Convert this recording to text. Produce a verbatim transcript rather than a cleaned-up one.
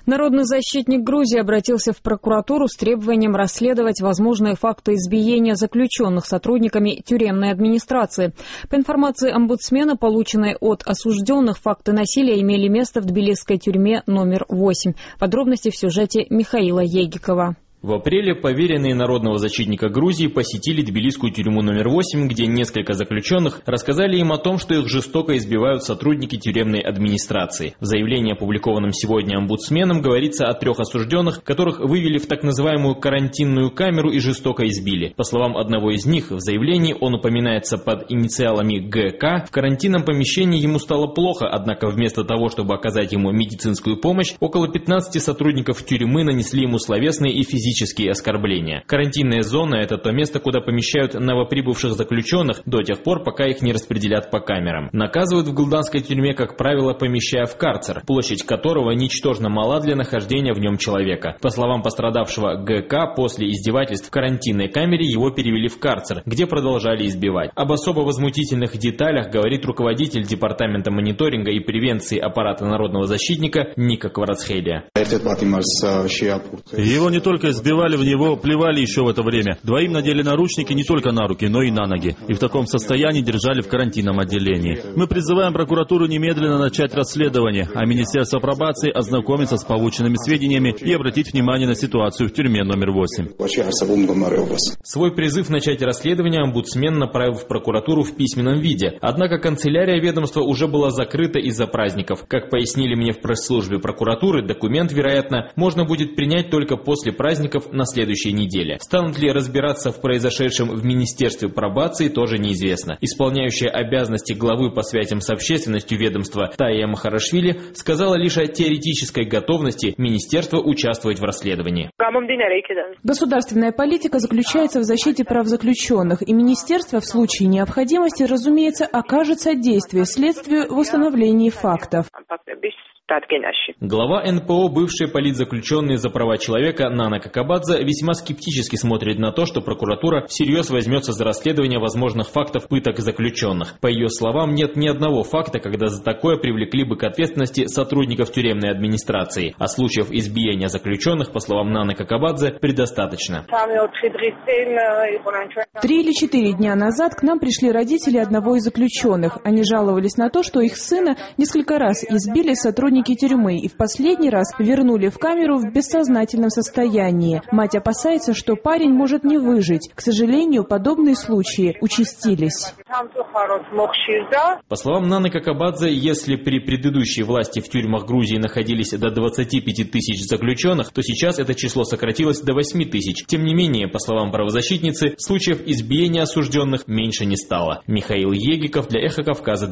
Народный защитник Грузии обратился в прокуратуру с требованием расследовать возможные факты избиения заключенных сотрудниками тюремной администрации. По информации омбудсмена, полученной от осужденных, факты насилия имели место в тбилисской тюрьме номер восемь. Подробности в сюжете Михаила Егикова. В апреле поверенные народного защитника Грузии посетили тбилисскую тюрьму номер восемь, где несколько заключенных рассказали им о том, что их жестоко избивают сотрудники тюремной администрации. В заявлении, опубликованном сегодня омбудсменом, говорится о трех осужденных, которых вывели в так называемую карантинную камеру и жестоко избили. По словам одного из них, в заявлении он упоминается под инициалами ГК. В карантинном помещении ему стало плохо, однако вместо того, чтобы оказать ему медицинскую помощь, около пятнадцати сотрудников тюрьмы нанесли ему словесные и физические физические оскорбления. Карантинная зона – это то место, куда помещают новоприбывших заключенных до тех пор, пока их не распределят по камерам. Наказывают в гулданской тюрьме, как правило, помещая в карцер, площадь которого ничтожно мала для нахождения в нем человека. По словам пострадавшего ГК, после издевательств в карантинной камере его перевели в карцер, где продолжали избивать. Об особо возмутительных деталях говорит руководитель департамента мониторинга и превенции аппарата народного защитника Ника Кварацхелия. Его не только избивали, в него плевали еще в это время. Двоим надели наручники не только на руки, но и на ноги. И в таком состоянии держали в карантинном отделении. Мы призываем прокуратуру немедленно начать расследование, а Министерство пробации ознакомиться с полученными сведениями и обратить внимание на ситуацию в тюрьме номер восемь. Свой призыв начать расследование омбудсмен направил в прокуратуру в письменном виде. Однако канцелярия ведомства уже была закрыта из-за праздников. Как пояснили мне в пресс-службе прокуратуры, документ, вероятно, можно будет принять только после праздников на следующей неделе. Станут ли разбираться в произошедшем в Министерстве пробации, тоже неизвестно. Исполняющая обязанности главы по связям с общественностью ведомства Тая Махарашвили сказала лишь о теоретической готовности министерства участвовать в расследовании. Государственная политика заключается в защите прав заключенных, и министерство в случае необходимости, разумеется, окажет содействие следствию в установлении фактов. Глава эн пэ о, бывшие политзаключенные за права человека Нана Какабадзе, весьма скептически смотрит на то, что прокуратура всерьез возьмется за расследование возможных фактов пыток заключенных. По ее словам, нет ни одного факта, когда за такое привлекли бы к ответственности сотрудников тюремной администрации, а случаев избиения заключенных, по словам Наны Какабадзе, предостаточно. Три или четыре дня назад к нам пришли родители одного из заключенных. Они жаловались на то, что их сына несколько раз избили сотрудники тюрьмы и в последний раз вернули в камеру в бессознательном состоянии. Мать опасается, что парень может не выжить. К сожалению, подобные случаи участились. По словам Наны Какабадзе, если при предыдущей власти в тюрьмах Грузии находились до двадцати пяти тысяч заключенных, то сейчас это число сократилось до восьми тысяч. Тем не менее, по словам правозащитницы, случаев избиения осужденных меньше не стало. Михаил Егиков для Эхо Кавказа.